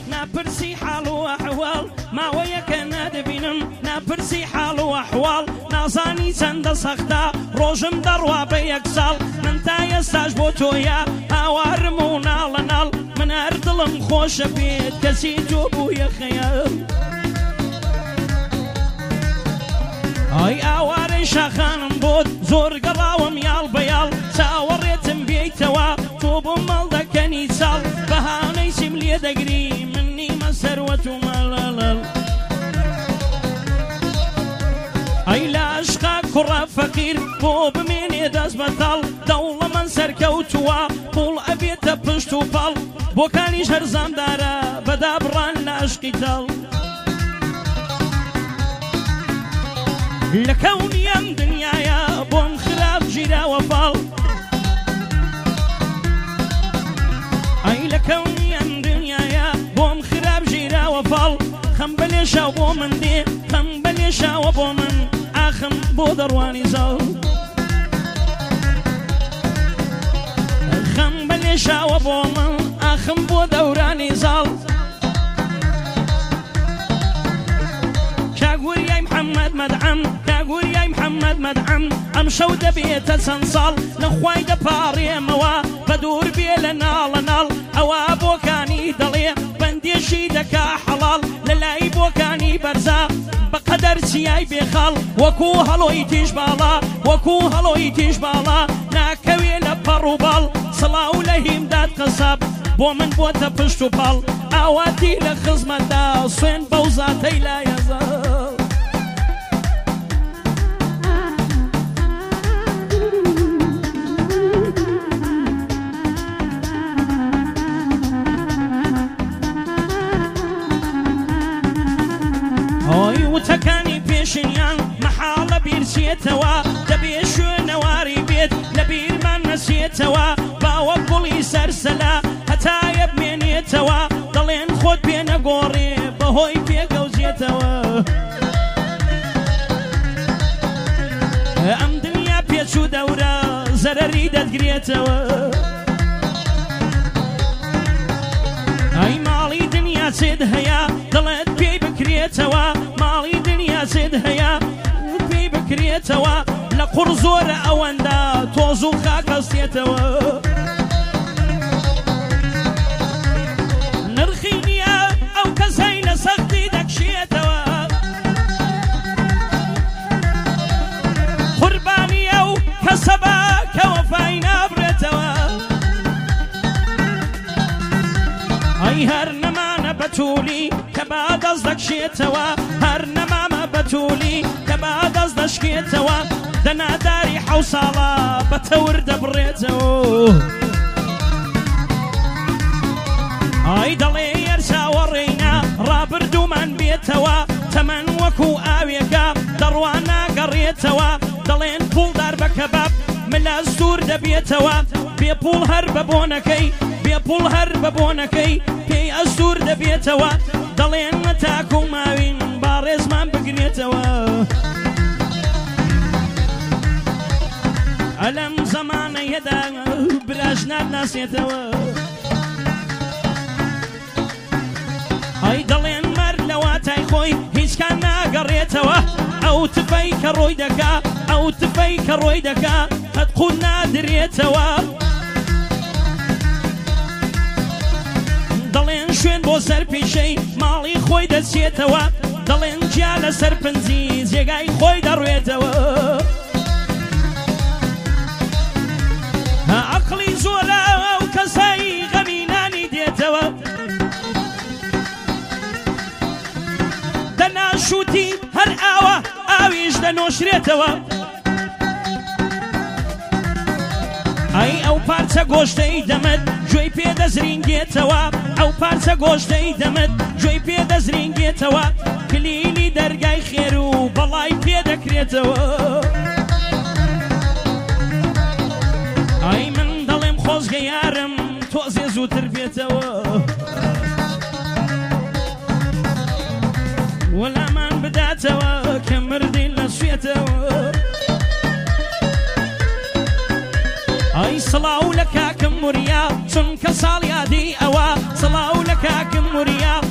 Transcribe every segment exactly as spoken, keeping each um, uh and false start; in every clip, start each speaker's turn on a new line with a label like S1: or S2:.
S1: ناپرسی حال و ئەحواڵ ماوەیەکە نادەبینم ناپرسی حال و ئەحواڵ نازانی چەندە سەختە ڕۆژم دەڕوا بە یەک ساڵ من تا ئێستاش بۆ تۆیە هاوارم و ناڵە ناڵ من هەر دڵم خۆشە بێت کەسی تۆ بوویە خەیاڵ ئای ئاوارەی شاخانم بۆت زۆر گەڕاوم یاڵ بەیاڵ چاوەڕێتم بێیتەوە تۆ بۆ مەڵ دەکەنی چاڵ بەهانەی چیم لێ دەگری من نیمە سەروەت و مەڵەڵەڵ ئەی لە عشقا کوڕە فەقیر بۆ بمێنێ دەست بەتاڵ دەوڵەمەند سەرکەوتووە پوڵ ئەبێتە پشت و پاڵ بۆکانیش هەرزامدارە بەدابڕان لە عشقی تاڵ لە کەونی ئەم دنیایە بۆم خراپ ژیراوە فاڵ ئەی لە کەونی ئەم دنیایە بۆم خراپ ژیراوە فاڵ خەم بەلێشاو بۆ من دێ خەم بەلێشاوە بۆ من ئاخم بۆ دەڕوانی زاڵ خەم بەلێشاوە بۆ من ئاخم بۆ دەورانی زاڵ کاگوریای محەممەد مەدعەم کاگوریای محەممەد مەدعەم ئەم شەو دەبێتە چەند ساڵ نەخوای دەپاڕێمەوە بە دوور بێ لە ناڵە ناڵ ئەوە بۆکانی دەڵێ بەندێشی دەکا حەڵاڵ لە لای بۆکانی بەرزە بەقەدەر چیای بێخاڵ وەکو هەڵۆی تیژ باڵا وەکو هەڵۆی تیژ باڵا ناکەوێ لە پەڕ و باڵ سڵاو لە هیمداد قەساب بۆ من بۆتە پشت و پاڵ ئاواتی لە خزمەتدا سوێن بەو زاتەی لایەزە وتەکانی پێشنیان مەحاڵە بیرچێتەوە دەبێ شوێنەواری بێت لە بیرمان نەچێتەوە باوە گوڵی سەرسەلا هەتایە بمێنێتەوە دەڵێن خۆت پێ نەگۆڕێ بەهۆی پێگەوزێتەوە ئەم دنیا پێچوو دەورە زەرەری دەتگرێتەوە ئەی ماڵی دنیا چێت هەیە دڵێت پێی بکرێتەوە ماڵی دنیا چێت هەیە پێی بکرێتەوە لە قوڕ زۆرە ئەوەندە تۆز و خاکەستێتەوە نرخی نییە ئەو کەسەی لە سەختی دەکشێتەوە قوربانی ئەو کەسە بە کە وەفای نابرێتەوە ئەی هەر نەمانە بەتوولی کە با دەست دەکشێتەوە هەر نەمامە بەتوولی کە با دەست دەشکێتەوە دەناداری حەو ساڵە بە تەور دەبڕێتەوە ئای دەڵێ یەر چاوەڕێینە ڕابردوومان بێتەوە تەمەن وەکو ئاوێکە دەڕوان ناگەڕێتەوە دەڵێن پوڵدار بە کەباب ملە زوور دەبێتەوە بێپوڵ هەر بە بۆنەکەی بێپوڵ هەر بە بۆنەکەی پێی ئەزوور دەبێتەوە دەڵێن تاکو و ماوین با ڕێزمان بگرێتەوە ئەلەم زەمانەیەدا براش ناناسێتەوە ئەی دەڵێن مەر لە واتای خۆی هیچکان ناگەڕێتەوە ئەو تفەی کە ڕۆی دەکا ئەو تفەی کە ڕۆی دەکا قەت قوون نادرێتەوە دەڵێن شوێن بۆ سەر پیشەی ماڵی خۆی دەچێتەوە دەڵێن جیا لە سەر پنجی جێگای خۆی دەڕوێتەوە عەقڵی زۆرە ئەو کەسایی غەمینانی دێتەوە دەناشوتی هەر ئاوە ئاویش دەنۆشرێتەوە ئەی ئەو پارچە گۆشتەی دەمەت گوێی پێدەزرینگێتەوە ئەو پارچە گۆشتەی دەمەت گوێی پێدەزرینگێتەوە کلیلی دەرگای خێر و بەڵای پێدەکرێتەوە ئەی من دەڵێم خۆزگە یارم تۆزێ زووتر بێتەوە وەلامان بداتەوە کە مردین لە سوێتەوە ئەی سڵاو لە کاکم وریا چونکە ساڵ یادی ئەوە سڵاو لە کاکم وریا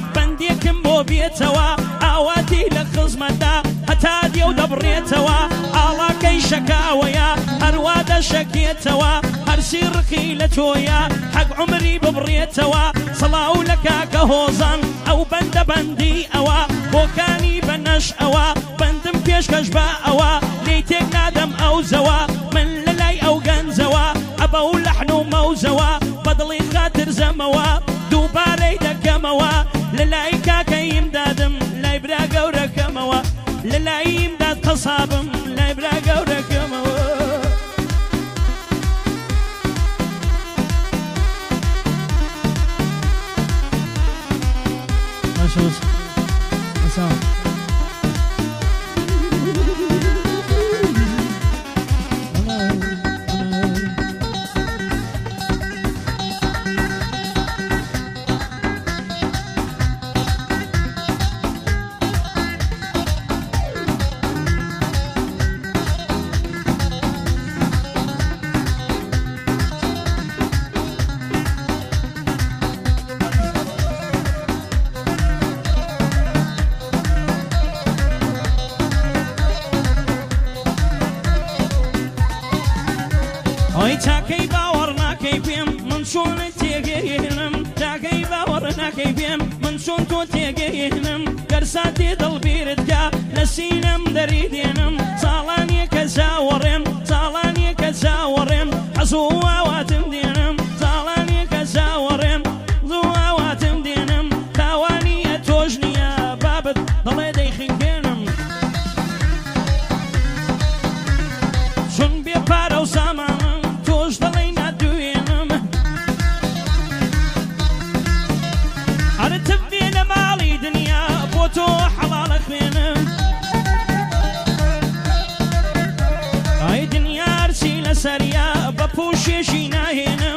S1: شكيتوا هرسي رقي لتويا حق عمري ببريتوا صلاو لك كهوزان أو بند بندي أوا بوكاني بنش أوا بندم بيش كشبا أوا ليتك نادم أو زوا من للاي أو جنزوا أبو لحن وموزوا بدلي خاطر زموا دوباري دكموا للاي كاكا يمدادم لا يبرا قورا كموا للاي يمداد قصابم لا يبرا قورا كموا مشوش مسام ای تاکی باور نکی بیم من شون تیگینم تاکی باور نکی بیم من شون تو تیگینم کرساتی دل بیرد کا نسینم دریدینم سالانی کزاورم سالانی کزاورم عزواتم دینم سالانی کزاورم زواتم دینم توانی توجنیا بابت دل دیخینم شون بی پارو سامان تو حلالك بينم اي دنيا رسيلة سريا ببوشي شينا هينم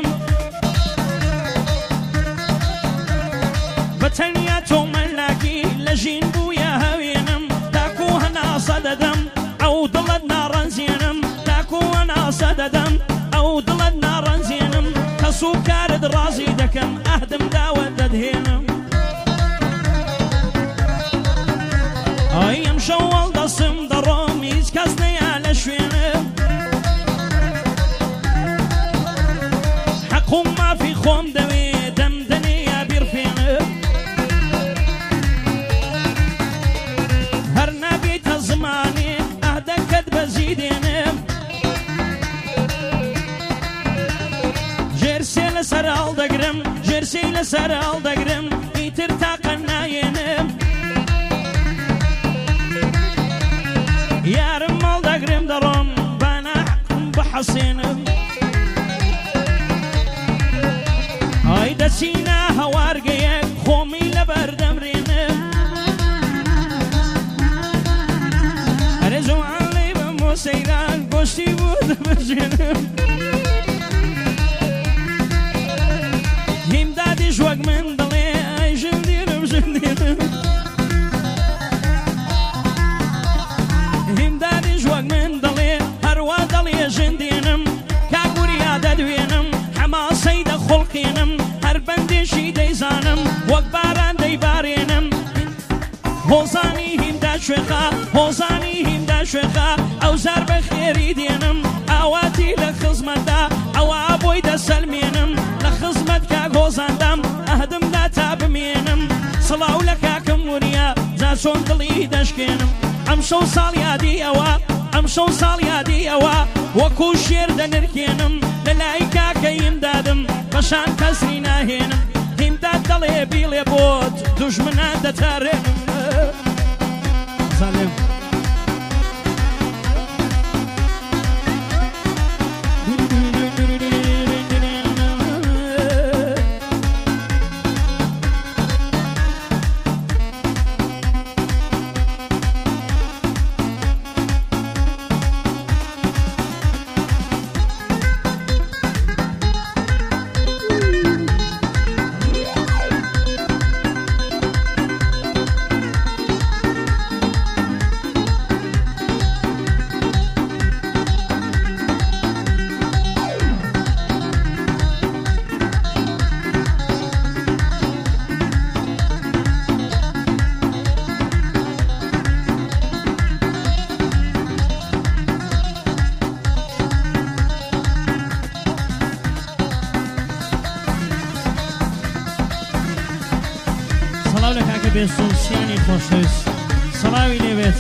S1: بتنيا تو ملاكي لجين بويا هوينم تاكو هنا صددم او ضلد نارا زينم تاكو هنا صددم او ضلد نارا زينم كسو كارد رازي دكم اهدم داود دهينم ايام شوال دسم درام هیچ کس نیاله شوینم حقوم ما في خوم دوي دم دنيا بيرفينم هر نبيت زماني اهدك بزيدينم جرسي لسر الدقرم جرسي لسر الدقرم يتر تاقنا ينم يارم مال دقرم درم بانا حكم بحسينم هاي دسينا هوارقيك خومي لبردم رينم رزو علي بموسيران قوشي بود بجنم هم دادي جوق من دلي اي جنديرم جنديرم جوق من دلي هروا دلي جندينم كاقوريا ددوينم حماسي دخلقينم هر بندي شي ديزانم وقباران دي بارينم هوزاني هم دا شوخا هوزاني هم دا شوخا او زار بخيري دينم اواتي لخزمت دا او ابوي دا سلمينم لخزمت كاق هوزاندم اهدم دا تابمينم صلاو لكا كموريا زاسون دلي دشكينم امشو صاليادي اوا امشو صاليادي اوا وكو شير دنركينم للايكا كيم دادم بشان كسرينا هينم هم داد دلي بيلي بود دجمنا دتارم سلام سەڵاو لە کاکە بێسوڵسیانی خۆشەویست سەڵاوی لێبێت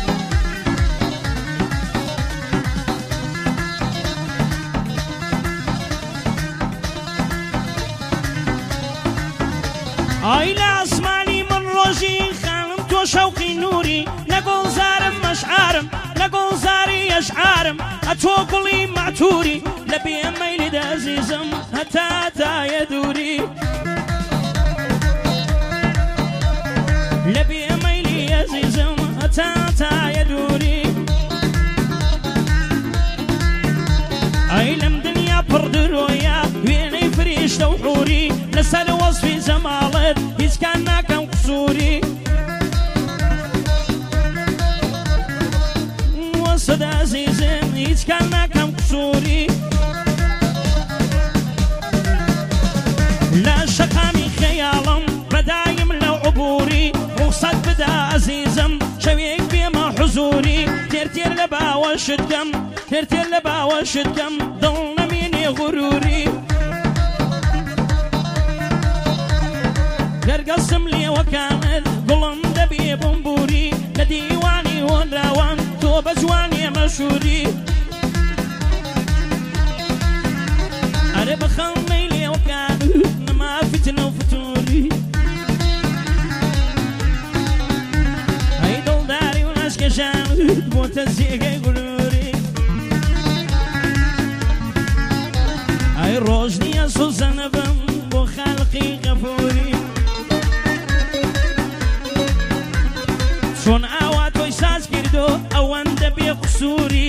S1: ئای لە ئاسمانی من ڕۆژی خانم تۆ شەوقی نووری لە گۆڵزارم مەشعارم لە گۆڵزاری ئەشعارم ئەتۆ گوڵی مەعتووری لە بێمەیلت ئەزیزم هەتا تایە دووری لە بێمەیلی ئەزیزم هەتا تایە دووری ئەی لەم دنیا پڕ درۆیە وێنەی فریشتە و حووری لەسەر وەزفی جەماڵت هیچ کان ناکەم قسووری وەسەد ئەزیزم هیچ کان ناکەم قسووری لە شەقامی خەیاڵم بەدایم لەو عبووری ڕوخسەت بدە ئەزیزم شەوێک بێمە حوزووری تێر تێر لە باوەشت کەم تێر تێر لە باوەشت کەم دڵ نەمێنێ غوروری گەرگەسم لێوەکانت گوڵم دەبێ بمبوری لە دیوانی هۆنراوان تۆ بە جوانێ مەشووری ئەرێ بەخەڵمەی لێوەکانت نەما فتنە و فتووری ئەی دڵداری و ناشکەشانت بۆتە جێگەی گولووری ئەی ڕۆژ نییە سوزەنە بم بۆ خەڵقی غەفووری چۆن ئاوا تۆی ساز کردۆ ئەوەندە بێ قسووری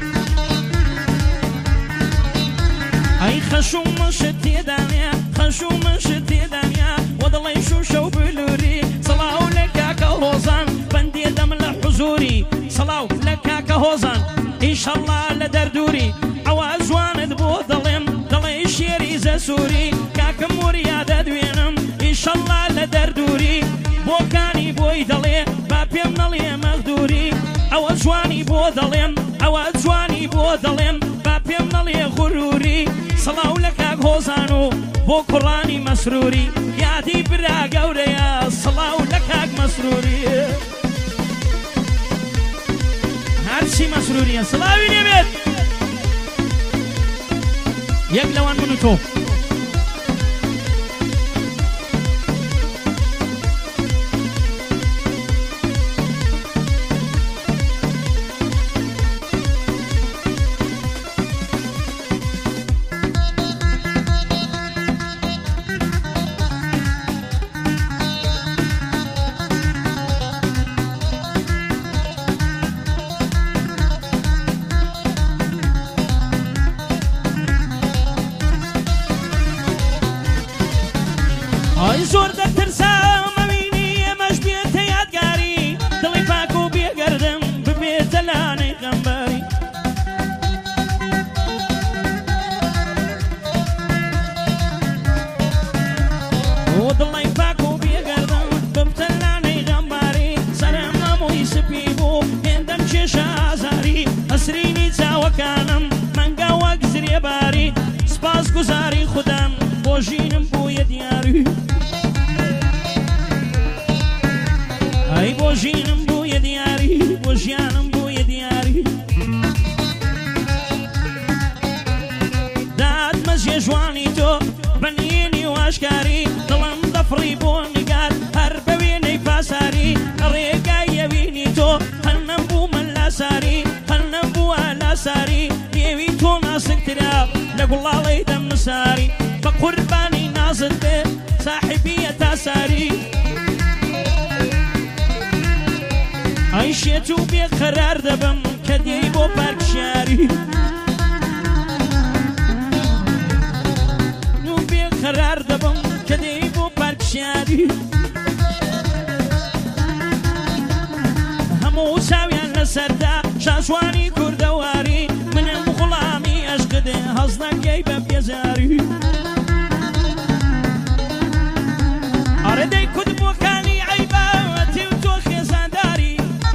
S1: ئەی خەشومەشت تێدانێ خەشومەشت تێدانیا وە دڵی شوشە و بلووری سەڵاو لە کاکە هۆزان بەندێ دەم لە حوزووری سەڵاو لە کاکە هۆزان ئیشەڵڵا لە دەردووری ئەوە جوانت بۆ دڵێم دڵی شێری زەسووری کاکەم وریا دەدوێنم ئیشەڵڵا لە دەردووری بۆکانی بۆی دەڵێ با پێم نەڵێ مەغدووری ئەوە جوانی بۆ دەڵێم ئەوە جوانی بۆ دەڵێم با پێم نەڵێ غوروری سەڵاو لە کاک هۆزان و بۆ کوڕانی مەسرووری یادی برا گەورەیە سەڵاو لە کاک مەسرووری هەرچی مەسرووریە سەڵاوی لێبێت یەک لەوان من و تۆ زۆر دەترسام ئەوینی ئێمەش بێتە یادگاری دڵی پاک و بێگەردم ببێتە لانەی غەمباری و دڵی پاک و بێگەردم ببتە لانەی غەمباری سەرم هەمووی سپی بوو هێندەم کێشە ئازاری ئەسرینی چاوەکانم مەنگە وەک زرێباری سپاس گوزاری خودم بۆ ژینم بوویە دیاری ئەی بۆ ژینم بوویە دیاری بۆ ژیانم بوویە دیاری دادمەژێ ژوانی تۆ بەنیێنی و ئاشکاری دڵم دەفڕی بۆ نیگار هەر بە وێنەی پاساری ڕێگای یەوینی تۆ هەر نەبوومە لاساری هەر نەبووە لاساری ئێوی تۆ ناسکترا لە گوڵاڵەی دەم نساری بە قوربانی نازت بێ ساحبیە تاساری ئەی شێت و بێ قەرار دەبم کە دێی بۆ پارک شاری و بێ قەرار دەبم کە دێی بۆ پارک شاری هەموو چاویان لەسەردا شاشوانی کوردەواری منم غوڵامی ئەشقدێ هەز نەکەی بە بێزاری ئەرە دەی کورد بۆکانی عەیبەتی و تۆ خێزانداری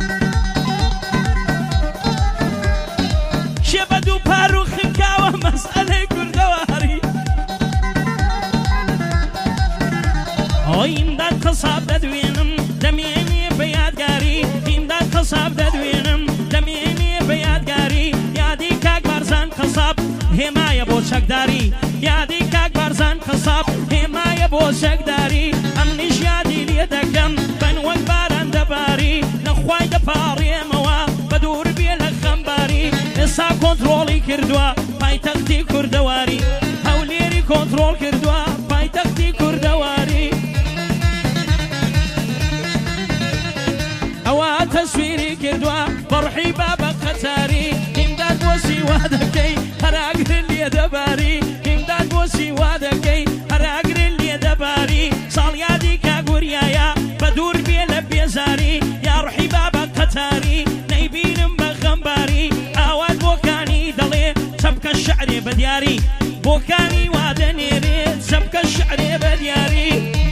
S1: شێ بە دوو پار و خنکاوە مەسئەلەی کوردەواری ئۆی ئیمداد قەساب دەدوێ هێمایە بۆ چەکداری یادی کاک بارزان قساب هێمایە بۆ چەکداری ئەم نیش یادی لێ دەکەم بەن وەک باران دەباری نەخوای دەپاڕێمەوە بە دوور بێ لە خەمباری ئێستا کۆنتڕۆڵی کردووە پایتەختی کوردەواری هەولێری کۆنتڕۆڵ کردووە پایتەختی کوردەواری ئەوە تەسویری کردووە بەڕحی بابە قەتاری ئیمداد بۆسی وا دەکەی هەراگرن لێ دەباری ئیمداد بۆسی وا دەکەی هەراگرن لێ دەباری ساڵیادی کاگوریایە بە دوور بێ لە بێزاری یا ڕحی بابە قەتاری نەیبینم بە خەمباری ئاوات بۆکانی دەڵێ چەپکە شعرێ بە دیاری بۆکانی وا دەنێرێ چەپکە شعرێ بە دیاری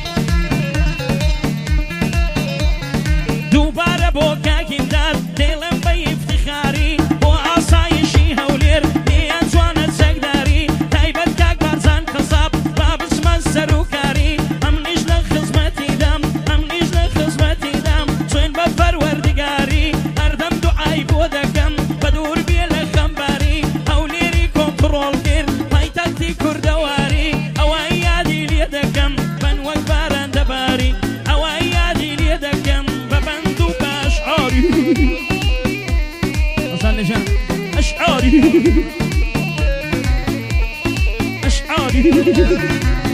S1: دووبارە بۆ کاکیمداد دێڵم بە ئیفتیخاری بۆ ئاسایشی هەولێر لێیان جوانە چەکداری تایبەت کاک بارزان قەساب با بچمە سەرۆکاری ئەم نیش لە خزمەتی دەم ئەم نیش لە خزمەتی دەم چۆن بە پەروەردگاری هەردەم دوعای بۆ دەکەم بە دوور بێ لە خەمباری هەولێری کۆنتڕۆڵ کرد پایتەختی کوردەواری ئەوە یادی لێ دەکەم بەن وەک باران دەباری ئەوە یادی لێ دەکەم بە بەند و بە ئەشعاری ئەسان لەژان ئەشعاری ئەشعاری